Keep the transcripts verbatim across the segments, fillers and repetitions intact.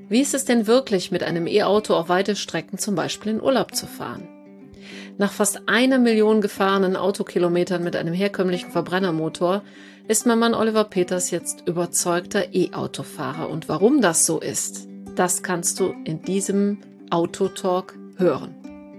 Wie ist es denn wirklich, mit einem E-Auto auf weite Strecken zum Beispiel in Urlaub zu fahren? Nach fast einer Million gefahrenen Autokilometern mit einem herkömmlichen Verbrennermotor ist mein Mann Oliver Peters jetzt überzeugter E-Autofahrer. Und warum das so ist, das kannst du in diesem Autotalk hören.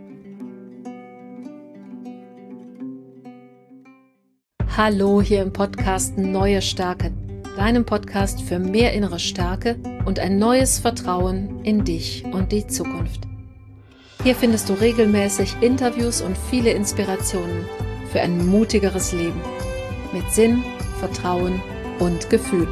Hallo hier im Podcast Neue Stärke, deinem Podcast für mehr innere Stärke und ein neues Vertrauen in dich und die Zukunft. Hier findest du regelmäßig Interviews und viele Inspirationen für ein mutigeres Leben mit Sinn, Vertrauen und Gefühl.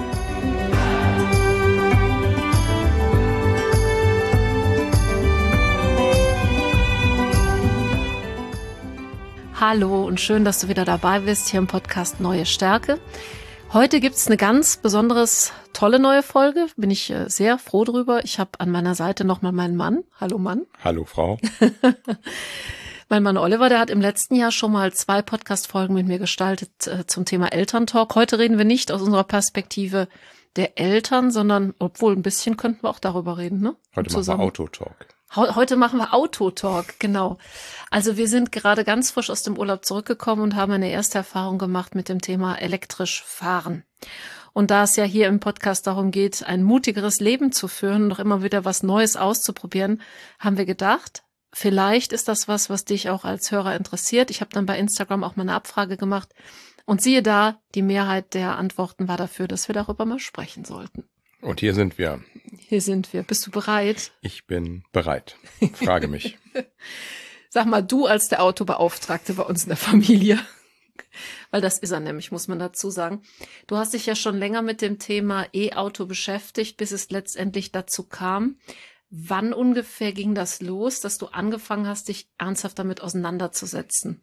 Hallo und schön, dass du wieder dabei bist hier im Podcast Neue Stärke. Heute gibt es eine ganz besonderes, tolle neue Folge. Bin ich äh, sehr froh drüber. Ich habe an meiner Seite nochmal meinen Mann. Hallo Mann. Hallo Frau. Mein Mann Oliver, der hat im letzten Jahr schon mal zwei Podcast-Folgen mit mir gestaltet äh, zum Thema Elterntalk. Heute reden wir nicht aus unserer Perspektive der Eltern, sondern, obwohl ein bisschen könnten wir auch darüber reden, ne? Heute Zusammen. machen wir Autotalk. Heute machen wir Autotalk, genau. Also wir sind gerade ganz frisch aus dem Urlaub zurückgekommen und haben eine erste Erfahrung gemacht mit dem Thema elektrisch fahren. Und da es ja hier im Podcast darum geht, ein mutigeres Leben zu führen und auch immer wieder was Neues auszuprobieren, haben wir gedacht, vielleicht ist das was, was dich auch als Hörer interessiert. Ich habe dann bei Instagram auch mal eine Abfrage gemacht und siehe da, die Mehrheit der Antworten war dafür, dass wir darüber mal sprechen sollten. Und hier sind wir. Hier sind wir. Bist du bereit? Ich bin bereit. Frage mich. Sag mal, du als der Autobeauftragte bei uns in der Familie, weil das ist er nämlich, muss man dazu sagen. Du hast dich ja schon länger mit dem Thema E-Auto beschäftigt, bis es letztendlich dazu kam. Wann ungefähr ging das los, dass du angefangen hast, dich ernsthaft damit auseinanderzusetzen?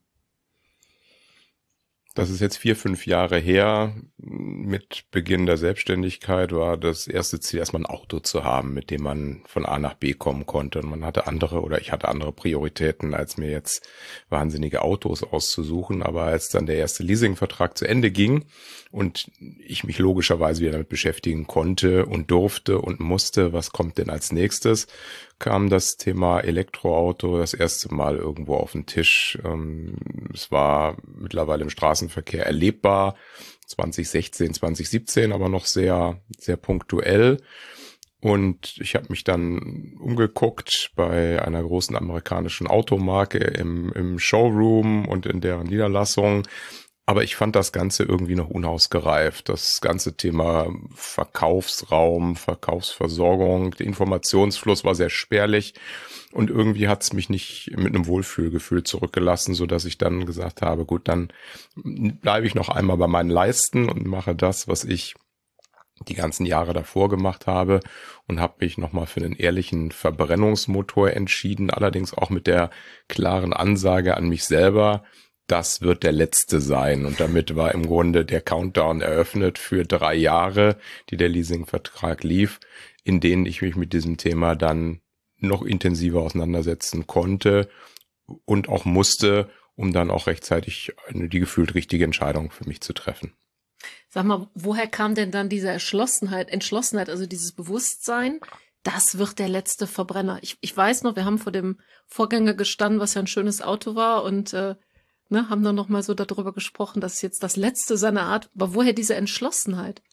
Das ist jetzt vier, fünf Jahre her. Mit Beginn der Selbstständigkeit war das erste Ziel, erstmal ein Auto zu haben, mit dem man von A nach B kommen konnte. Und man hatte andere oder ich hatte andere Prioritäten, als mir jetzt wahnsinnige Autos auszusuchen. Aber als dann der erste Leasingvertrag zu Ende ging und ich mich logischerweise wieder damit beschäftigen konnte und durfte und musste, was kommt denn als nächstes, kam das Thema Elektroauto das erste Mal irgendwo auf den Tisch. Es war mittlerweile im Straßenverkehr erlebbar, zwanzig sechzehn, zwanzig siebzehn, aber noch sehr, sehr punktuell. Und ich habe mich dann umgeguckt bei einer großen amerikanischen Automarke im, im Showroom und in deren Niederlassung. Aber ich fand das Ganze irgendwie noch unausgereift. Das ganze Thema Verkaufsraum, Verkaufsversorgung, der Informationsfluss war sehr spärlich und irgendwie hat es mich nicht mit einem Wohlfühlgefühl zurückgelassen, so dass ich dann gesagt habe, gut, dann bleibe ich noch einmal bei meinen Leisten und mache das, was ich die ganzen Jahre davor gemacht habe und habe mich nochmal für einen ehrlichen Verbrennungsmotor entschieden, allerdings auch mit der klaren Ansage an mich selber, das wird der letzte sein. Und damit war im Grunde der Countdown eröffnet für drei Jahre, die der Leasingvertrag lief, in denen ich mich mit diesem Thema dann noch intensiver auseinandersetzen konnte und auch musste, um dann auch rechtzeitig eine, die gefühlt richtige Entscheidung für mich zu treffen. Sag mal, woher kam denn dann diese Entschlossenheit, Entschlossenheit, also dieses Bewusstsein, das wird der letzte Verbrenner? Ich, ich weiß noch, wir haben vor dem Vorgänger gestanden, was ja ein schönes Auto war und äh, Ne, haben dann noch mal so darüber gesprochen, dass es jetzt das Letzte seiner Art, aber woher diese Entschlossenheit?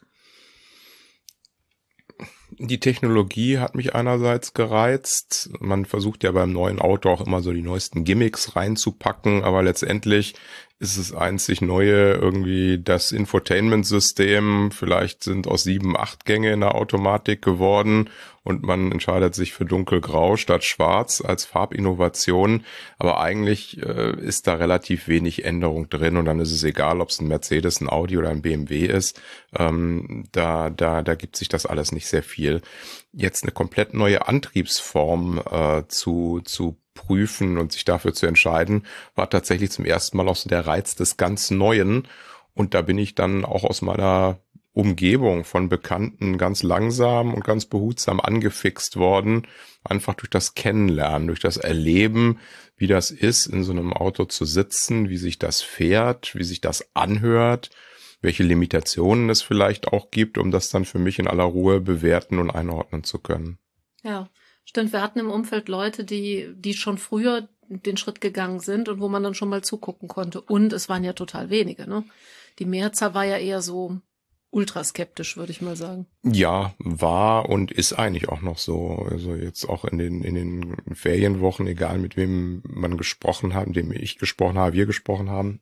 Die Technologie hat mich einerseits gereizt. Man versucht ja beim neuen Auto auch immer so die neuesten Gimmicks reinzupacken, aber letztendlich ist es einzig Neue irgendwie das Infotainment-System. Vielleicht sind aus sieben, acht Gänge in der Automatik geworden und man entscheidet sich für dunkelgrau statt schwarz als Farbinnovation. Aber eigentlich äh, ist da relativ wenig Änderung drin und dann ist es egal, ob es ein Mercedes, ein Audi oder ein B M W ist. Ähm, da, da, da gibt sich das alles nicht sehr viel. Jetzt eine komplett neue Antriebsform äh, zu, zu prüfen und sich dafür zu entscheiden, war tatsächlich zum ersten Mal auch so der Reiz des ganz Neuen. Und da bin ich dann auch aus meiner Umgebung von Bekannten ganz langsam und ganz behutsam angefixt worden, einfach durch das Kennenlernen, durch das Erleben, wie das ist, in so einem Auto zu sitzen, wie sich das fährt, wie sich das anhört, welche Limitationen es vielleicht auch gibt, um das dann für mich in aller Ruhe bewerten und einordnen zu können. Ja, stimmt. Wir hatten im Umfeld Leute, die, die schon früher den Schritt gegangen sind und wo man dann schon mal zugucken konnte. Und es waren ja total wenige, ne? Die Mehrzahl war ja eher so ultraskeptisch, würde ich mal sagen. Ja, war und ist eigentlich auch noch so. Also jetzt auch in den in den Ferienwochen, egal mit wem man gesprochen hat, mit dem ich gesprochen habe, wir gesprochen haben.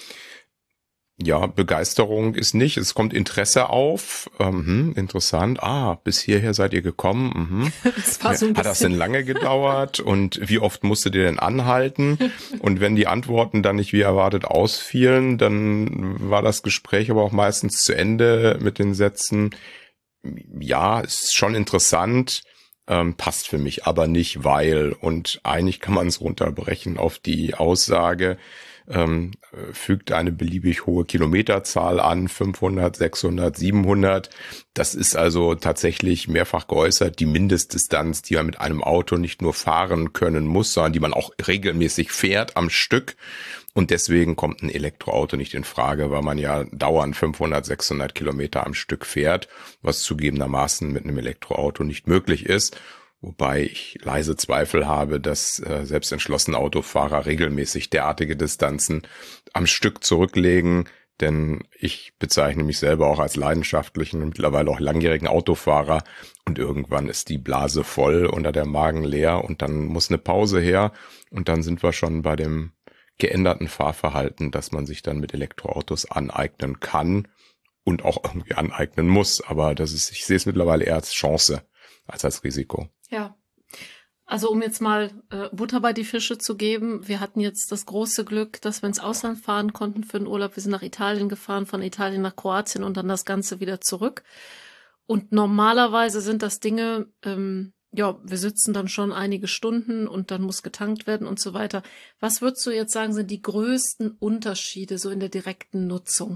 Ja, Begeisterung ist nicht. Es kommt Interesse auf. Ähm, hm, interessant. Ah, bis hierher seid ihr gekommen. Mhm. Das war so ein Hat das denn lange gedauert? Und wie oft musstet ihr denn anhalten? Und wenn die Antworten dann nicht wie erwartet ausfielen, dann war das Gespräch aber auch meistens zu Ende mit den Sätzen, ja, ist schon interessant, ähm, passt für mich aber nicht, weil. Und eigentlich kann man es runterbrechen auf die Aussage, Ähm, fügt eine beliebig hohe Kilometerzahl an, fünfhundert, sechshundert, siebenhundert. Das ist also tatsächlich mehrfach geäußert die Mindestdistanz, die man mit einem Auto nicht nur fahren können muss, sondern die man auch regelmäßig fährt am Stück. Und deswegen kommt ein Elektroauto nicht in Frage, weil man ja dauernd fünfhundert, sechshundert Kilometer am Stück fährt, was zugegebenermaßen mit einem Elektroauto nicht möglich ist. Wobei ich leise Zweifel habe, dass äh, selbst entschlossene Autofahrer regelmäßig derartige Distanzen am Stück zurücklegen, denn ich bezeichne mich selber auch als leidenschaftlichen und mittlerweile auch langjährigen Autofahrer und irgendwann ist die Blase voll oder der Magen leer und dann muss eine Pause her und dann sind wir schon bei dem geänderten Fahrverhalten, dass man sich dann mit Elektroautos aneignen kann und auch irgendwie aneignen muss, aber das ist, ich sehe es mittlerweile eher als Chance als als Risiko. Ja, also um jetzt mal äh, Butter bei die Fische zu geben, wir hatten jetzt das große Glück, dass wir ins Ausland fahren konnten für den Urlaub. Wir sind nach Italien gefahren, von Italien nach Kroatien und dann das Ganze wieder zurück. Und normalerweise sind das Dinge, ähm, ja, wir sitzen dann schon einige Stunden und dann muss getankt werden und so weiter. Was würdest du jetzt sagen, sind die größten Unterschiede so in der direkten Nutzung?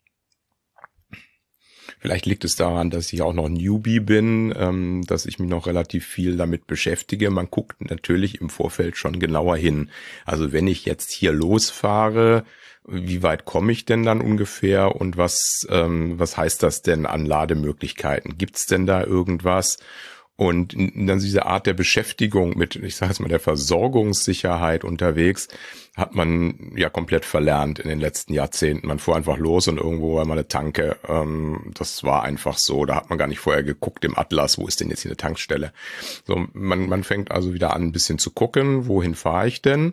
Vielleicht liegt es daran, dass ich auch noch Newbie bin, ähm, dass ich mich noch relativ viel damit beschäftige. Man guckt natürlich im Vorfeld schon genauer hin. Also wenn ich jetzt hier losfahre, wie weit komme ich denn dann ungefähr und was ähm, was heißt das denn an Lademöglichkeiten? Gibt's denn da irgendwas? Und dann diese Art der Beschäftigung mit, ich sage jetzt mal, der Versorgungssicherheit unterwegs, hat man ja komplett verlernt in den letzten Jahrzehnten. Man fuhr einfach los und irgendwo war mal eine Tanke. Ähm, das war einfach so. Da hat man gar nicht vorher geguckt im Atlas, wo ist denn jetzt hier eine Tankstelle. So, man, man fängt also wieder an, ein bisschen zu gucken, wohin fahre ich denn?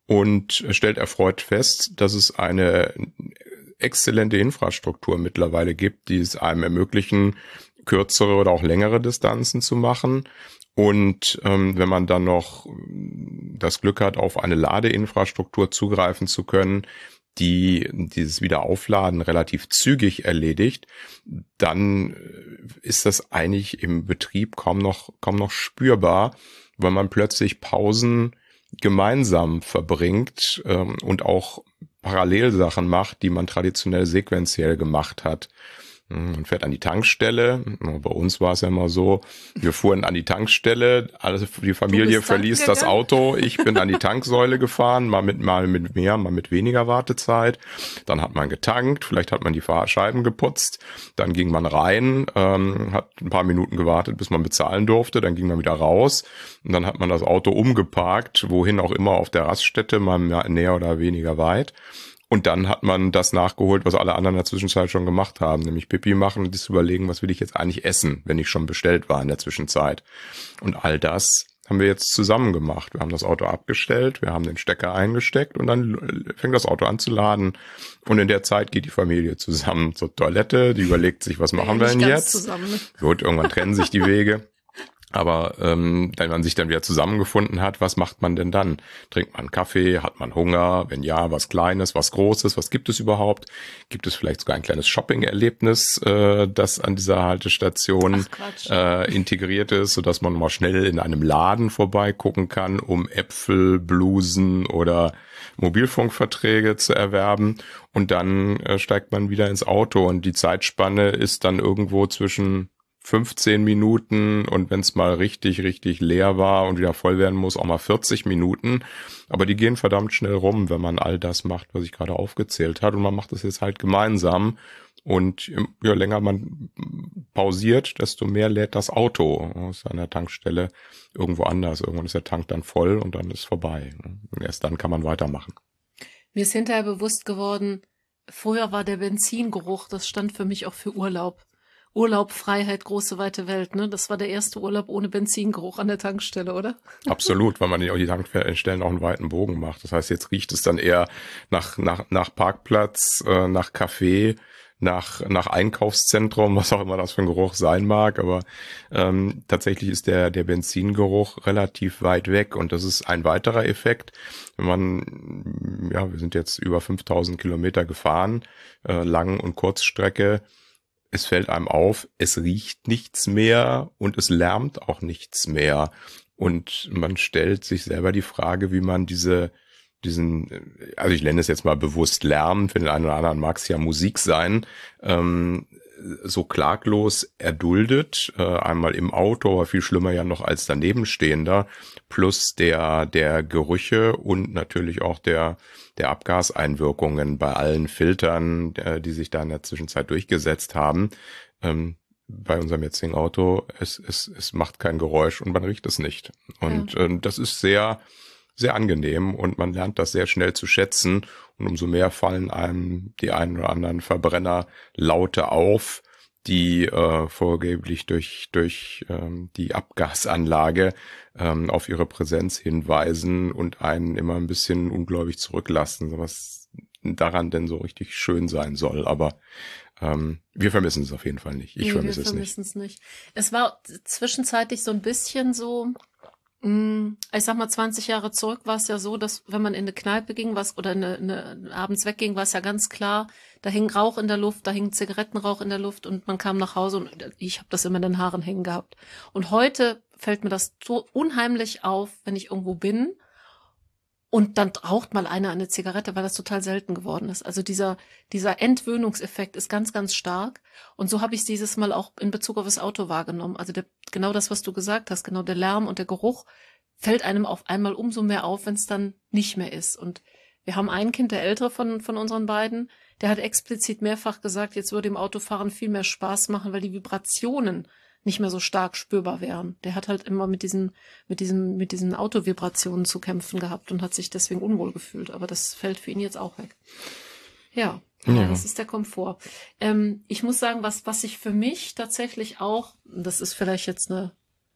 Und stellt erfreut fest, dass es eine exzellente Infrastruktur mittlerweile gibt, die es einem ermöglichen, kürzere oder auch längere Distanzen zu machen. Und ähm, wenn man dann noch das Glück hat, auf eine Ladeinfrastruktur zugreifen zu können, die dieses Wiederaufladen relativ zügig erledigt, dann ist das eigentlich im Betrieb kaum noch kaum noch spürbar, weil man plötzlich Pausen gemeinsam verbringt ähm, und auch Parallelsachen macht, die man traditionell sequenziell gemacht hat. Man fährt an die Tankstelle. Bei uns war es ja immer so, wir fuhren an die Tankstelle, alles, die Familie verließ das Auto, ich bin an die Tanksäule gefahren, mal mit, mal mit mehr, mal mit weniger Wartezeit. Dann hat man getankt, vielleicht hat man die Fahrscheiben geputzt, dann ging man rein, ähm, hat ein paar Minuten gewartet, bis man bezahlen durfte, dann ging man wieder raus und dann hat man das Auto umgeparkt, wohin auch immer auf der Raststätte, mal näher oder weniger weit. Und dann hat man das nachgeholt, was alle anderen in der Zwischenzeit schon gemacht haben, nämlich Pipi machen und das überlegen, was will ich jetzt eigentlich essen, wenn ich schon bestellt war in der Zwischenzeit. Und all das haben wir jetzt zusammen gemacht. Wir haben das Auto abgestellt, wir haben den Stecker eingesteckt und dann fängt das Auto an zu laden. Und in der Zeit geht die Familie zusammen zur Toilette, die überlegt sich, was machen wir denn jetzt? Zusammen. Gut, irgendwann trennen sich die Wege. Aber ähm, wenn man sich dann wieder zusammengefunden hat, was macht man denn dann? Trinkt man Kaffee? Hat man Hunger? Wenn ja, was Kleines, was Großes? Was gibt es überhaupt? Gibt es vielleicht sogar ein kleines Shopping-Erlebnis, äh, das an dieser Haltestation äh, integriert ist, sodass man mal schnell in einem Laden vorbeigucken kann, um Äpfel, Blusen oder Mobilfunkverträge zu erwerben. Und dann äh, steigt man wieder ins Auto und die Zeitspanne ist dann irgendwo zwischen fünfzehn Minuten und wenn es mal richtig, richtig leer war und wieder voll werden muss, auch mal vierzig Minuten. Aber die gehen verdammt schnell rum, wenn man all das macht, was ich gerade aufgezählt habe. Und man macht das jetzt halt gemeinsam. Und je länger man pausiert, desto mehr lädt das Auto aus einer Tankstelle irgendwo anders. Irgendwann ist der Tank dann voll und dann ist vorbei. Und erst dann kann man weitermachen. Mir ist hinterher bewusst geworden, früher war der Benzingeruch, das stand für mich auch für Urlaub. Urlaub, Freiheit, große, weite Welt, ne? Das war der erste Urlaub ohne Benzingeruch an der Tankstelle, oder? Absolut, weil man ja auch die Tankstellen auch einen weiten Bogen macht. Das heißt, jetzt riecht es dann eher nach, nach, nach Parkplatz, äh, nach Café, nach, nach Einkaufszentrum, was auch immer das für ein Geruch sein mag. Aber ähm, tatsächlich ist der, der Benzingeruch relativ weit weg. Und das ist ein weiterer Effekt. Wenn man, ja, wir sind jetzt über fünftausend Kilometer gefahren, äh, Lang- und Kurzstrecke. Es fällt einem auf, es riecht nichts mehr und es lärmt auch nichts mehr. Und man stellt sich selber die Frage, wie man diese, diesen, also ich nenne es jetzt mal bewusst Lärm, für den einen oder anderen mag es ja Musik sein, ähm, so klaglos erduldet, äh, einmal im Auto, aber viel schlimmer ja noch als danebenstehender, plus der, der Gerüche und natürlich auch der, der Abgaseinwirkungen bei allen Filtern, äh, die sich da in der Zwischenzeit durchgesetzt haben. Ähm, bei unserem jetzigen Auto, es, es, es macht kein Geräusch und man riecht es nicht. Und ja. äh, das ist sehr, sehr angenehm und man lernt das sehr schnell zu schätzen und umso mehr fallen einem die einen oder anderen Verbrennerlaute auf, die äh, vorgeblich durch durch ähm, die Abgasanlage ähm, auf ihre Präsenz hinweisen und einen immer ein bisschen ungläubig zurücklassen, was daran denn so richtig schön sein soll. Aber ähm, wir vermissen es auf jeden Fall nicht. Ich nee, vermisse es nicht. Wir vermissen es nicht. Es war zwischenzeitlich so ein bisschen so, ich sag mal, zwanzig Jahre zurück war es ja so, dass wenn man in eine Kneipe ging, was oder eine, eine, abends wegging, war es ja ganz klar, da hing Rauch in der Luft, da hing Zigarettenrauch in der Luft und man kam nach Hause und ich habe das immer in den Haaren hängen gehabt. Und heute fällt mir das so unheimlich auf, wenn ich irgendwo bin und dann raucht mal einer eine Zigarette, weil das total selten geworden ist. Also dieser dieser Entwöhnungseffekt ist ganz, ganz stark. Und so habe ich es dieses Mal auch in Bezug auf das Auto wahrgenommen. Also der, genau das, was du gesagt hast, genau der Lärm und der Geruch fällt einem auf einmal umso mehr auf, wenn es dann nicht mehr ist. Und wir haben ein Kind, der ältere von von unseren beiden, der hat explizit mehrfach gesagt, jetzt würde im Autofahren viel mehr Spaß machen, weil die Vibrationen nicht mehr so stark spürbar wären. Der hat halt immer mit diesen, mit diesen, mit diesen Autovibrationen zu kämpfen gehabt und hat sich deswegen unwohl gefühlt. Aber das fällt für ihn jetzt auch weg. Ja, ja. Das ist der Komfort. Ähm, ich muss sagen, was, was ich für mich tatsächlich auch, das ist vielleicht jetzt eine,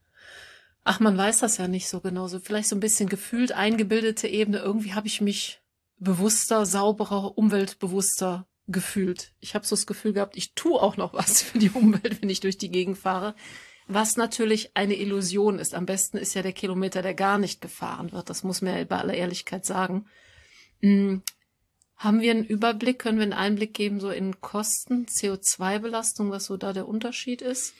ach, man weiß das ja nicht so genau, so vielleicht so ein bisschen gefühlt eingebildete Ebene. Irgendwie habe ich mich bewusster, sauberer, umweltbewusster gefühlt. Ich habe so das Gefühl gehabt, ich tue auch noch was für die Umwelt, wenn ich durch die Gegend fahre. Was natürlich eine Illusion ist. Am besten ist ja der Kilometer, der gar nicht gefahren wird. Das muss man ja bei aller Ehrlichkeit sagen. Hm. Haben wir einen Überblick, können wir einen Einblick geben, so in Kosten, C O zwei Belastung, was so da der Unterschied ist?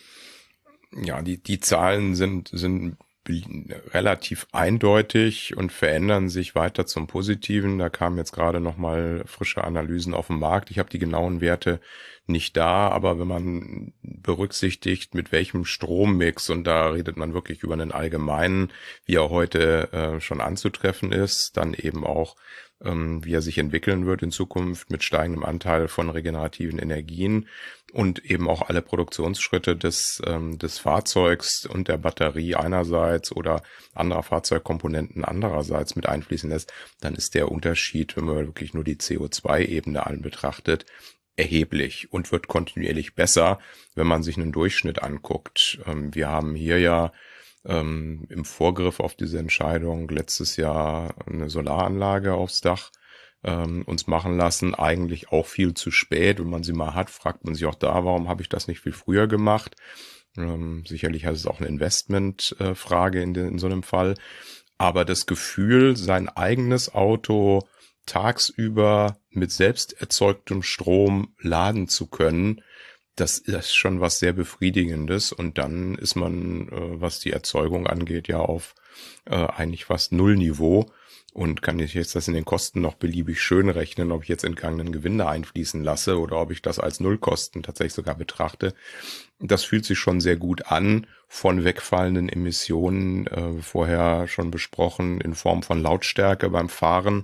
Ja, die, die Zahlen sind, sind relativ eindeutig und verändern sich weiter zum Positiven. Da kamen jetzt gerade nochmal frische Analysen auf den Markt. Ich habe die genauen Werte nicht da, aber wenn man berücksichtigt, mit welchem Strommix, und da redet man wirklich über einen allgemeinen, wie er heute äh, schon anzutreffen ist, dann eben auch ähm, wie er sich entwickeln wird in Zukunft mit steigendem Anteil von regenerativen Energien und eben auch alle Produktionsschritte des ähm, des Fahrzeugs und der Batterie einerseits oder anderer Fahrzeugkomponenten andererseits mit einfließen lässt, dann ist der Unterschied, wenn man wirklich nur die C O zwei Ebene an betrachtet, erheblich und wird kontinuierlich besser, wenn man sich einen Durchschnitt anguckt. Ähm, wir haben hier ja ähm, im Vorgriff auf diese Entscheidung letztes Jahr eine Solaranlage aufs Dach ähm, uns machen lassen. Eigentlich auch viel zu spät. Wenn man sie mal hat, fragt man sich auch da, warum habe ich das nicht viel früher gemacht? Ähm, sicherlich hat es auch eine Investmentfrage äh, in, in so einem Fall. Aber das Gefühl, sein eigenes Auto tagsüber mit selbst erzeugtem Strom laden zu können, das ist schon was sehr Befriedigendes. Und dann ist man, äh, was die Erzeugung angeht, ja auf äh, eigentlich fast Nullniveau. und kann ich jetzt das in den Kosten noch beliebig schön rechnen, ob ich jetzt entgangenen Gewinn da einfließen lasse oder ob ich das als Nullkosten tatsächlich sogar betrachte. Das fühlt sich schon sehr gut an, von wegfallenden Emissionen, äh, vorher schon besprochen, in Form von Lautstärke beim Fahren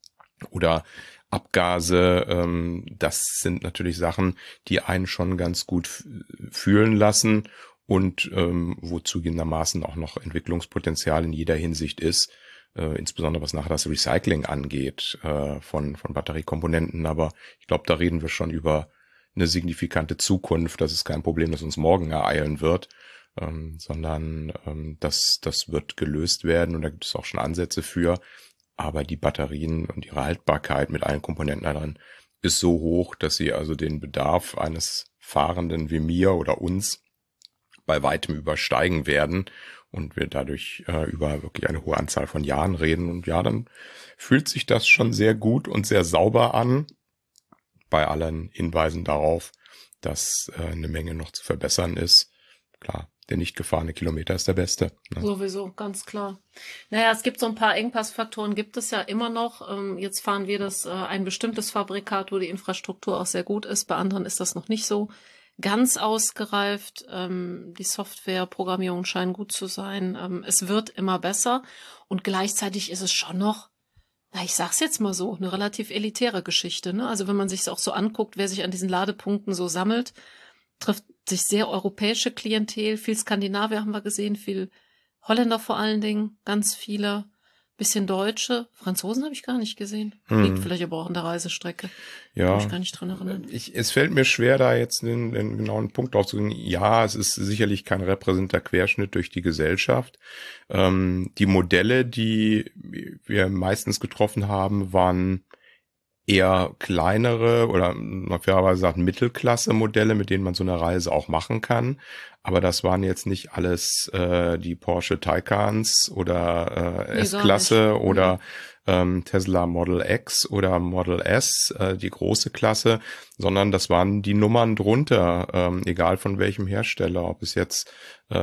oder Abgase. Ähm, das sind natürlich Sachen, die einen schon ganz gut f- fühlen lassen und ähm, wo zugegebenermaßen auch noch Entwicklungspotenzial in jeder Hinsicht ist, äh, insbesondere was nachher das Recycling angeht äh, von von Batteriekomponenten. Aber ich glaube, da reden wir schon über eine signifikante Zukunft. Das ist kein Problem, das uns morgen ereilen wird, ähm, sondern ähm, das das wird gelöst werden und da gibt es auch schon Ansätze für. Aber die Batterien und ihre Haltbarkeit mit allen Komponenten darin ist so hoch, dass sie also den Bedarf eines Fahrenden wie mir oder uns bei weitem übersteigen werden und wir dadurch äh, über wirklich eine hohe Anzahl von Jahren reden. Und ja, dann fühlt sich das schon sehr gut und sehr sauber an, bei allen Hinweisen darauf, dass äh, eine Menge noch zu verbessern ist. Klar, der nicht gefahrene Kilometer ist der beste. Ne? Sowieso, ganz klar. Naja, es gibt so ein paar Engpassfaktoren, gibt es ja immer noch. Ähm, jetzt fahren wir das äh, ein bestimmtes Fabrikat, wo die Infrastruktur auch sehr gut ist. Bei anderen ist das noch nicht so ganz ausgereift. Ähm, die Softwareprogrammierungen scheinen gut zu sein. Ähm, es wird immer besser und gleichzeitig ist es schon noch, na, ich sag's jetzt mal so, eine relativ elitäre Geschichte, ne? Also wenn man sich auch so anguckt, wer sich an diesen Ladepunkten so sammelt, trifft sich sehr europäische Klientel, viel Skandinavier haben wir gesehen, viel Holländer vor allen Dingen, ganz viele, bisschen Deutsche, Franzosen habe ich gar nicht gesehen. Hm. Liegt vielleicht aber auch an der Reisestrecke. Ja. Kann mich gar nicht dran erinnern. Ich, es fällt mir schwer, da jetzt einen, einen genauen Punkt drauf zu gehen. Ja, es ist sicherlich kein repräsentativer Querschnitt durch die Gesellschaft. Ähm, die Modelle, die wir meistens getroffen haben, waren eher kleinere oder man fairerweise sagt Mittelklasse-Modelle, mit denen man so eine Reise auch machen kann. Aber das waren jetzt nicht alles äh, die Porsche Taycans oder äh, Nee, S-Klasse oder ähm, Tesla Model X oder Model S, äh, die große Klasse, sondern das waren die Nummern drunter, ähm, egal von welchem Hersteller, ob es jetzt äh,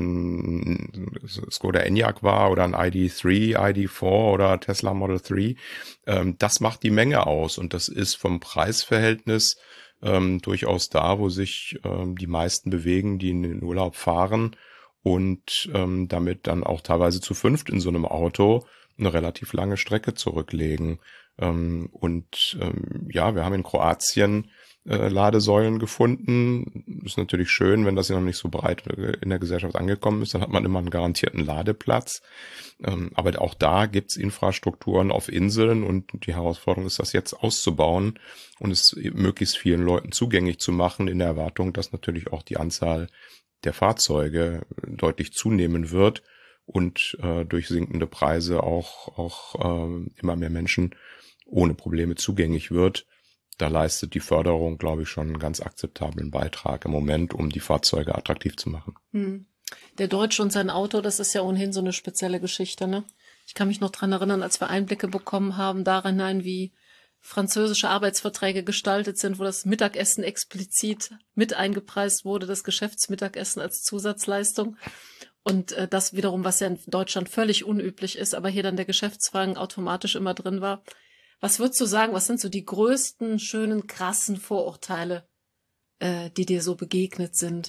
ein Skoda Enyaq war oder ein I D drei, I D vier oder Tesla Model drei. Ähm, das macht die Menge aus und das ist vom Preisverhältnis ähm, durchaus da, wo sich ähm, die meisten bewegen, die in den Urlaub fahren und ähm, damit dann auch teilweise zu fünft in so einem Auto eine relativ lange Strecke zurücklegen. Ähm, und ähm, ja, wir haben in Kroatien äh, Ladesäulen gefunden. Ist natürlich schön, wenn das ja noch nicht so breit in der Gesellschaft angekommen ist, dann hat man immer einen garantierten Ladeplatz. Ähm, aber auch da gibt's Infrastrukturen auf Inseln und die Herausforderung ist, das jetzt auszubauen und es möglichst vielen Leuten zugänglich zu machen, in der Erwartung, dass natürlich auch die Anzahl der Fahrzeuge deutlich zunehmen wird und äh, durch sinkende Preise auch auch äh, immer mehr Menschen ohne Probleme zugänglich wird. Da leistet die Förderung, glaube ich, schon einen ganz akzeptablen Beitrag im Moment, um die Fahrzeuge attraktiv zu machen. Hm. Der Deutsche und sein Auto, das ist ja ohnehin so eine spezielle Geschichte, ne? Ich kann mich noch dran erinnern, als wir Einblicke bekommen haben darin, wie französische Arbeitsverträge gestaltet sind, wo das Mittagessen explizit mit eingepreist wurde, das Geschäftsmittagessen als Zusatzleistung. Und äh, das wiederum, was ja in Deutschland völlig unüblich ist, aber hier dann der Geschäftswagen automatisch immer drin war. Was würdest du sagen, was sind so die größten, schönen, krassen Vorurteile, äh, die dir so begegnet sind?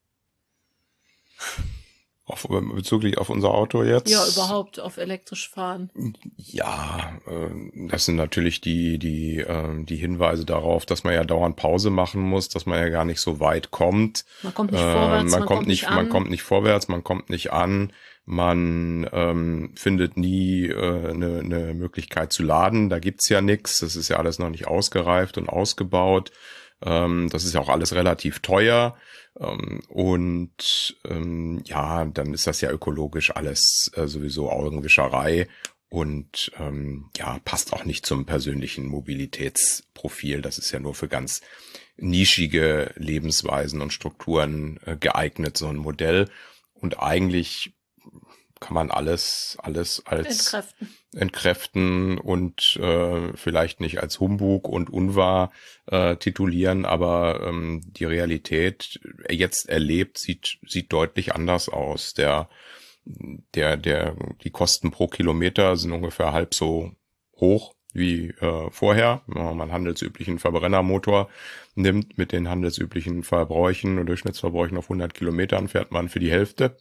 Auf, bezüglich auf unser Auto jetzt? Ja, überhaupt auf elektrisch fahren. Ja, äh, das sind natürlich die die äh, die Hinweise darauf, dass man ja dauernd Pause machen muss, dass man ja gar nicht so weit kommt. Man kommt nicht äh, vorwärts, man, man kommt kommt nicht, nicht an. man kommt nicht vorwärts, man kommt nicht an. Man ähm, findet nie äh, eine, eine Möglichkeit zu laden. Da gibt's ja nichts. Das ist ja alles noch nicht ausgereift und ausgebaut. Ähm, das ist ja auch alles relativ teuer. Ähm, und ähm, ja, dann ist das ja ökologisch alles äh, sowieso Augenwischerei und ähm, ja, passt auch nicht zum persönlichen Mobilitätsprofil. Das ist ja nur für ganz nischige Lebensweisen und Strukturen äh, geeignet, so ein Modell. Und eigentlich kann man alles alles als Entkräften. entkräften und äh, vielleicht nicht als Humbug und unwahr äh, titulieren, aber ähm, die Realität jetzt erlebt sieht sieht deutlich anders aus. Der der, der, die Kosten pro Kilometer sind ungefähr halb so hoch wie äh, vorher. Wenn man einen handelsüblichen Verbrennermotor nimmt mit den handelsüblichen Verbräuchen und Durchschnittsverbräuchen auf hundert Kilometern, fährt man für die Hälfte.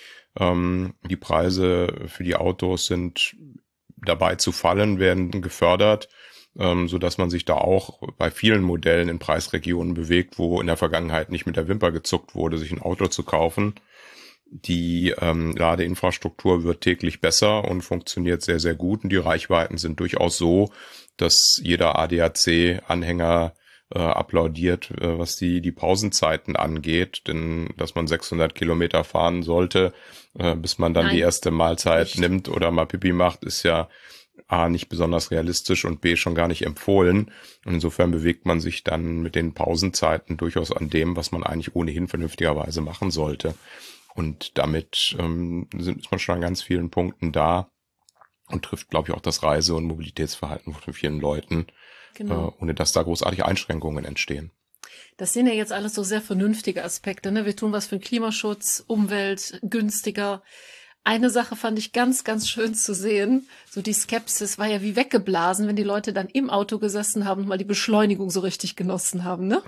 Ähm, die Preise für die Autos sind dabei zu fallen, werden gefördert, ähm, so dass man sich da auch bei vielen Modellen in Preisregionen bewegt, wo in der Vergangenheit nicht mit der Wimper gezuckt wurde, sich ein Auto zu kaufen. Die ähm, Ladeinfrastruktur wird täglich besser und funktioniert sehr, sehr gut. Und die Reichweiten sind durchaus so, dass jeder A D A C-Anhänger äh, applaudiert, äh, was die, die Pausenzeiten angeht. Denn dass man sechshundert Kilometer fahren sollte, äh, bis man dann Nein, die erste Mahlzeit nicht. nimmt oder mal Pipi macht, ist ja A, nicht besonders realistisch und B, schon gar nicht empfohlen. Und insofern bewegt man sich dann mit den Pausenzeiten durchaus an dem, was man eigentlich ohnehin vernünftigerweise machen sollte. Und damit ähm, sind, ist man schon an ganz vielen Punkten da und trifft, glaube ich, auch das Reise- und Mobilitätsverhalten von vielen Leuten, Genau. äh, ohne dass da großartige Einschränkungen entstehen. Das sind ja jetzt alles so sehr vernünftige Aspekte, ne? Wir tun was für den Klimaschutz, Umwelt, günstiger. Eine Sache fand ich ganz, ganz schön zu sehen. So die Skepsis war ja wie weggeblasen, wenn die Leute dann im Auto gesessen haben und mal die Beschleunigung so richtig genossen haben, ne?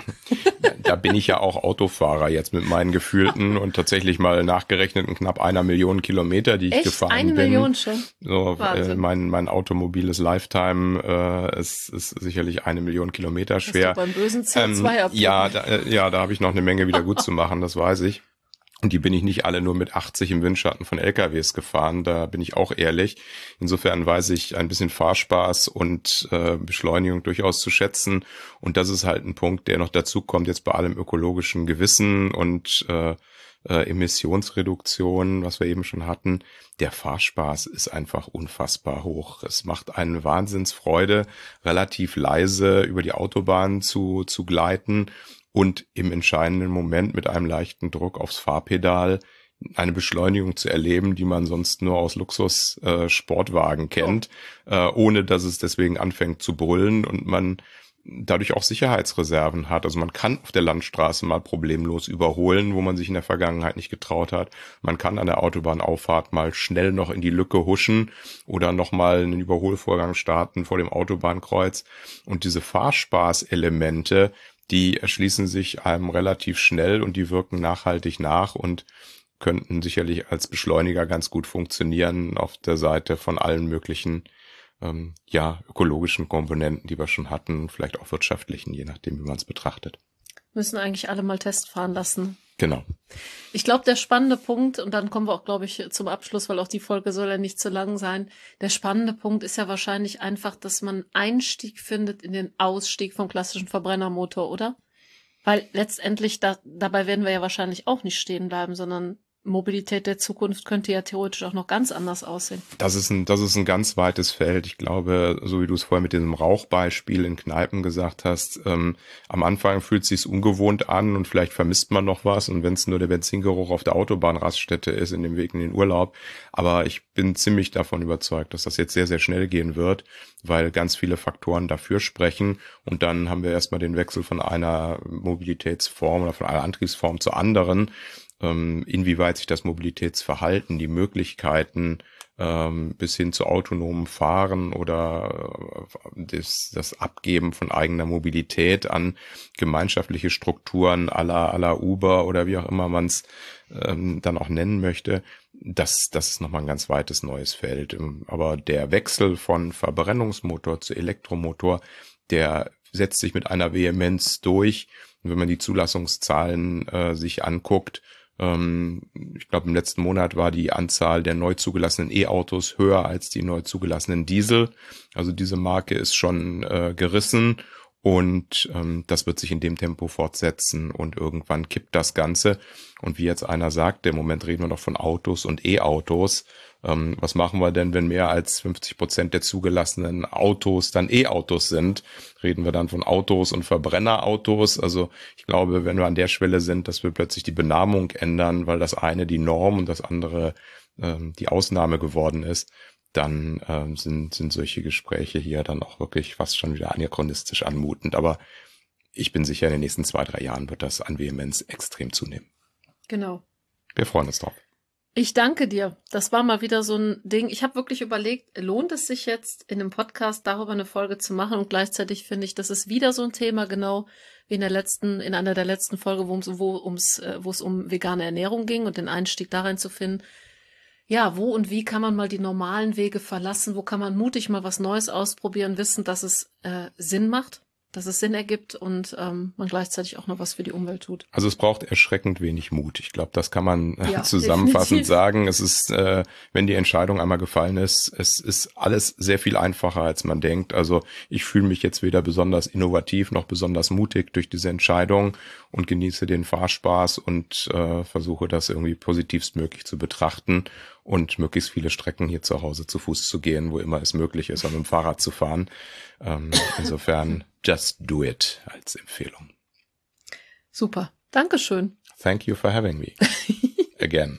Da bin ich ja auch Autofahrer jetzt mit meinen gefühlten und tatsächlich mal nachgerechneten knapp einer Million Kilometer, die ich Echt? gefahren Eine bin. Million schon? So, äh, Wahnsinn. mein, mein automobiles Lifetime äh, ist, ist sicherlich eine Million Kilometer schwer. Hast du beim bösen C O Ähm, zwei Abdruck. ja, da, äh, ja, da habe ich noch eine Menge wieder gut zu machen, das weiß ich. Und die bin ich nicht alle nur mit achtzig im Windschatten von L K Ws gefahren, da bin ich auch ehrlich. Insofern weiß ich ein bisschen Fahrspaß und äh, Beschleunigung durchaus zu schätzen. Und das ist halt ein Punkt, der noch dazu kommt, jetzt bei allem ökologischen Gewissen und äh, äh, Emissionsreduktion, was wir eben schon hatten. Der Fahrspaß ist einfach unfassbar hoch. Es macht eine Wahnsinnsfreude, relativ leise über die Autobahn zu, zu gleiten und im entscheidenden Moment mit einem leichten Druck aufs Fahrpedal eine Beschleunigung zu erleben, die man sonst nur aus Luxus-Sportwagen äh, kennt, oh. äh, ohne dass es deswegen anfängt zu brüllen und man dadurch auch Sicherheitsreserven hat. Also man kann auf der Landstraße mal problemlos überholen, wo man sich in der Vergangenheit nicht getraut hat. Man kann an der Autobahnauffahrt mal schnell noch in die Lücke huschen oder nochmal einen Überholvorgang starten vor dem Autobahnkreuz. Und diese Fahrspaßelemente, die erschließen sich einem relativ schnell und die wirken nachhaltig nach und könnten sicherlich als Beschleuniger ganz gut funktionieren auf der Seite von allen möglichen ähm, ja ökologischen Komponenten, die wir schon hatten, vielleicht auch wirtschaftlichen, je nachdem, wie man es betrachtet. Müssen eigentlich alle mal Test fahren lassen. Genau. Ich glaube, der spannende Punkt, und dann kommen wir auch, glaube ich, zum Abschluss, weil auch die Folge soll ja nicht zu lang sein. Der spannende Punkt ist ja wahrscheinlich einfach, dass man Einstieg findet in den Ausstieg vom klassischen Verbrennermotor, oder? Weil letztendlich, da, dabei werden wir ja wahrscheinlich auch nicht stehen bleiben, sondern Mobilität der Zukunft könnte ja theoretisch auch noch ganz anders aussehen. Das ist ein, das ist ein ganz weites Feld. Ich glaube, so wie du es vorher mit diesem Rauchbeispiel in Kneipen gesagt hast, ähm, am Anfang fühlt es sich ungewohnt an und vielleicht vermisst man noch was. Und wenn es nur der Benzingeruch auf der Autobahnraststätte ist, in dem Weg in den Urlaub. Aber ich bin ziemlich davon überzeugt, dass das jetzt sehr, sehr schnell gehen wird, weil ganz viele Faktoren dafür sprechen. Und dann haben wir erstmal den Wechsel von einer Mobilitätsform oder von einer Antriebsform zur anderen. Inwieweit sich das Mobilitätsverhalten, die Möglichkeiten ähm, bis hin zu autonomem Fahren oder äh, das, das Abgeben von eigener Mobilität an gemeinschaftliche Strukturen à la, à la Uber oder wie auch immer man es ähm, dann auch nennen möchte, das, das ist nochmal ein ganz weites neues Feld. Aber der Wechsel von Verbrennungsmotor zu Elektromotor, der setzt sich mit einer Vehemenz durch. Und wenn man die Zulassungszahlen äh, sich anguckt, ich glaube, im letzten Monat war die Anzahl der neu zugelassenen E-Autos höher als die neu zugelassenen Diesel. Also diese Marke ist schon äh, gerissen und ähm, das wird sich in dem Tempo fortsetzen und irgendwann kippt das Ganze. Und wie jetzt einer sagt, im Moment reden wir noch von Autos und E-Autos. Ähm, was machen wir denn, wenn mehr als fünfzig Prozent der zugelassenen Autos dann E-Autos sind? Reden wir dann von Autos und Verbrennerautos? Also ich glaube, wenn wir an der Schwelle sind, dass wir plötzlich die Benamung ändern, weil das eine die Norm und das andere ähm, die Ausnahme geworden ist, dann ähm, sind, sind solche Gespräche hier dann auch wirklich fast schon wieder anachronistisch anmutend. Aber ich bin sicher, in den nächsten zwei, drei Jahren wird das an Vehemenz extrem zunehmen. Genau. Wir freuen uns drauf. Ich danke dir. Das war mal wieder so ein Ding. Ich habe wirklich überlegt, lohnt es sich jetzt in einem Podcast darüber eine Folge zu machen? Und gleichzeitig finde ich, das ist wieder so ein Thema, genau wie in der letzten, in einer der letzten Folge, wo es wo ums, wo es um vegane Ernährung ging und den Einstieg da rein zu finden. Ja, wo und wie kann man mal die normalen Wege verlassen? Wo kann man mutig mal was Neues ausprobieren, wissen, dass es äh, Sinn macht, dass es Sinn ergibt und ähm, man gleichzeitig auch noch was für die Umwelt tut. Also es braucht erschreckend wenig Mut. Ich glaube, das kann man äh, Ja, zusammenfassend definitiv. sagen. Es ist, äh, wenn die Entscheidung einmal gefallen ist, es ist alles sehr viel einfacher, als man denkt. Also ich fühle mich jetzt weder besonders innovativ noch besonders mutig durch diese Entscheidung und genieße den Fahrspaß und äh, versuche das irgendwie positivstmöglich zu betrachten und möglichst viele Strecken hier zu Hause zu Fuß zu gehen, wo immer es möglich ist, und mit dem Fahrrad zu fahren. Ähm, insofern just do it als Empfehlung. Super. Dankeschön. Thank you for having me. Again.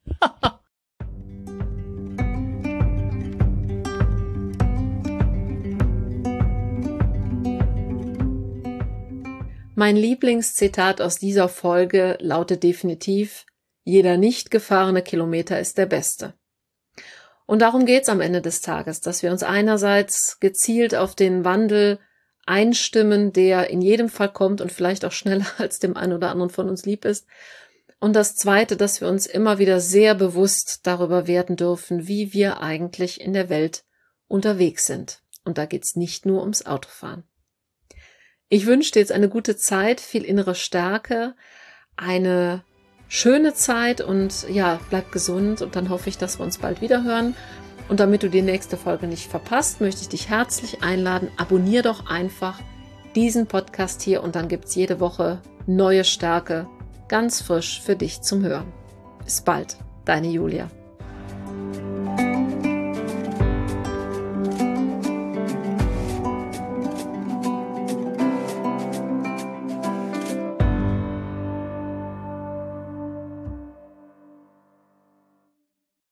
Mein Lieblingszitat aus dieser Folge lautet definitiv: Jeder nicht gefahrene Kilometer ist der beste. Und darum geht's am Ende des Tages, dass wir uns einerseits gezielt auf den Wandel einstimmen, der in jedem Fall kommt und vielleicht auch schneller als dem einen oder anderen von uns lieb ist. Und das Zweite, dass wir uns immer wieder sehr bewusst darüber werden dürfen, wie wir eigentlich in der Welt unterwegs sind. Und da geht's nicht nur ums Autofahren. Ich wünsche dir jetzt eine gute Zeit, viel innere Stärke, eine schöne Zeit und ja, bleib gesund und dann hoffe ich, dass wir uns bald wieder hören. Und damit du die nächste Folge nicht verpasst, möchte ich dich herzlich einladen, abonnier doch einfach diesen Podcast hier und dann gibt's jede Woche neue Stärke, ganz frisch für dich zum Hören. Bis bald, deine Julia.